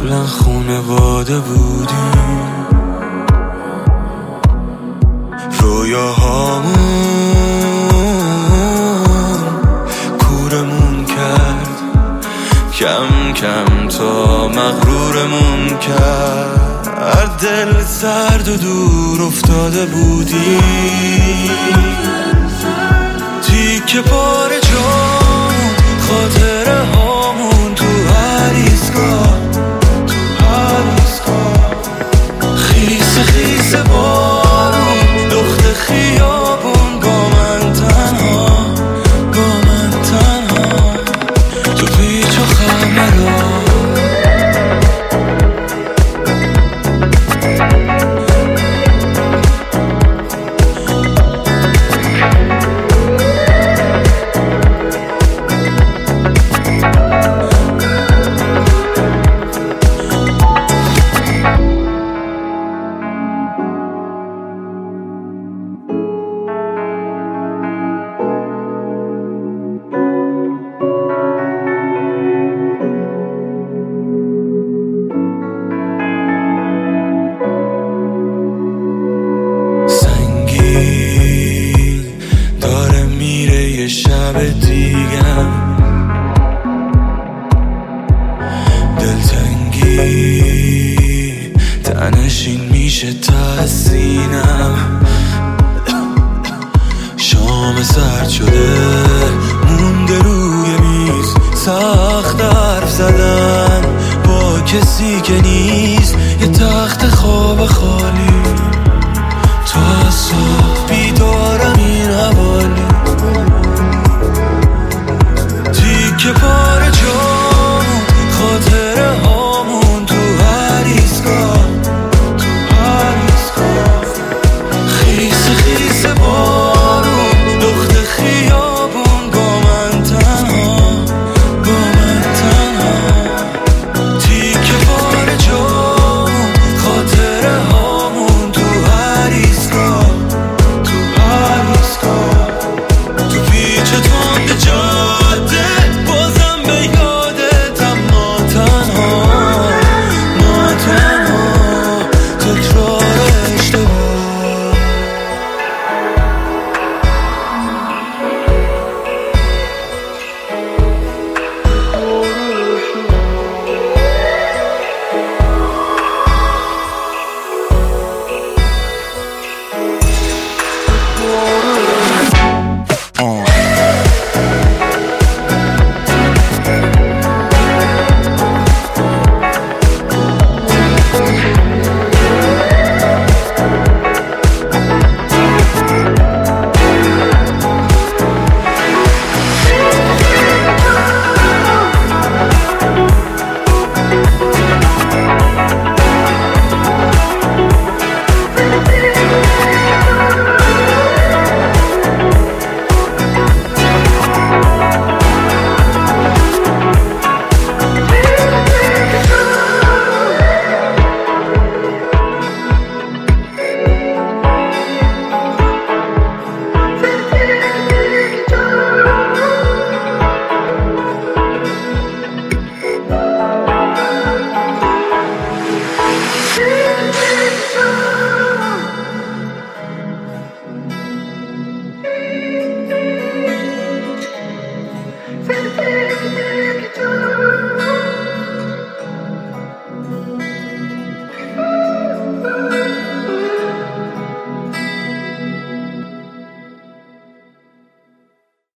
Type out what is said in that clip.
قبلا خونواده بودیم، رویاهامون کورمون کرد، کم کم تا مغرورمون کرد. دل سرد و دور افتاده بودیم، تیکه پاره جامون، خاطره هامون تو هر ایستگاه، خیس خیس بارون، لخت خیابون، با من تنها تو پیچ و خمرها. داره میره یه شب دیگم، دلتنگی تنشین میشه تا سینم. شام سرد شده مونده روی میز، سخت حرف زدن با کسی که نیست، یه تخت خواب خالی، تا صبح بیدارم این حوالی، تیکه